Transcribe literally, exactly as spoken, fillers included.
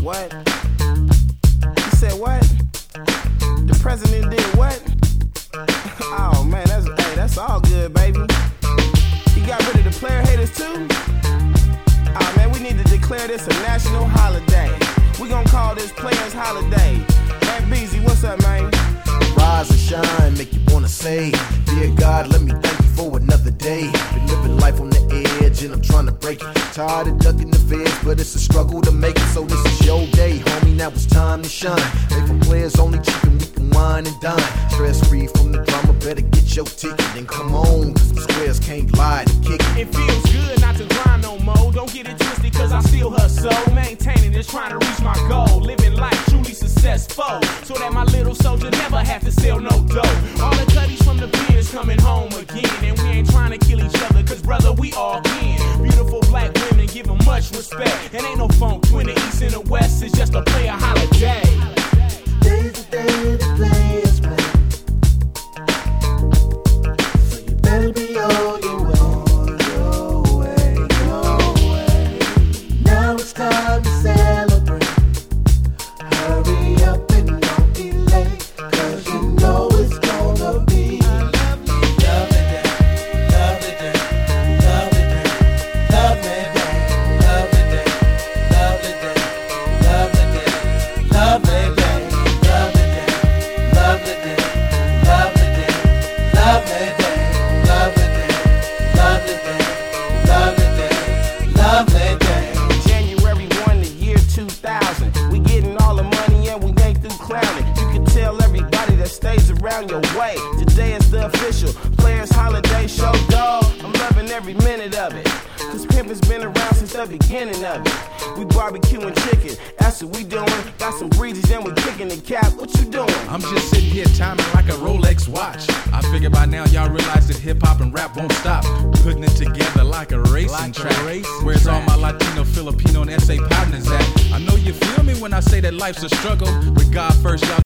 What? You said what? The president did what? Oh man, that's hey, that's all good, baby. He got rid of the player haters too? Oh man, we need to declare this a national holiday. We gon' call this Players Holiday. Hey Beezy, what's up, man? Rise and shine, make you wanna say, dear God, let me thank you for another day. Been living life on the edge and I'm trying to break it. Tired of ducking the feds, but it's a struggle to make it. So this is your day, homie, now it's time to shine. Make for players only chicken, we can wine and dine. Stress free from the drama, better get your ticket. And come on, cause the squares can't lie to kick it. It feels good not to grind no more. Don't get it twisted cause I still hustle. Maintaining this, trying to reach my goal. Living life truly successful, so that my little soldier never have to sell no dough. All the cutties from the pens coming home again. And we ain't trying to kill each other, cause brother, we all kin. Beautiful black women, give them much respect. And ain't no funk between the east and the west, it's just a player holiday. Today's the day the players play, so you better be on your way, your way, your way. Now it's time to celebrate. Hurry up and don't delay, cause you know it's gonna be a lovely day, lovely day, lovely day, lovely day, lovely day, lovely day, lovely day, lovely day, lovely day, lovely day, lovely day, lovely day, lovely day, lovely day, lovely day. January first, the year two thousand. We getting all the money and we ain't through clowning. You can tell everybody that stays around your way. Today is the official Players Holiday show, dog. I'm loving every minute of it, cause pimpin's been around since the beginning of it. We barbecuing chicken, that's what we doing. Got some breezes and we kicking the cap. What you doing? I'm just sitting here timing like a Rolex watch. I figure by now y'all realize that hip hop and rap won't stop. Putting it together like a racing Like a track. racing Where's all track. my Latino, Filipino, and S A partners at? I know you feel me when I say that life's a struggle. With God first, y'all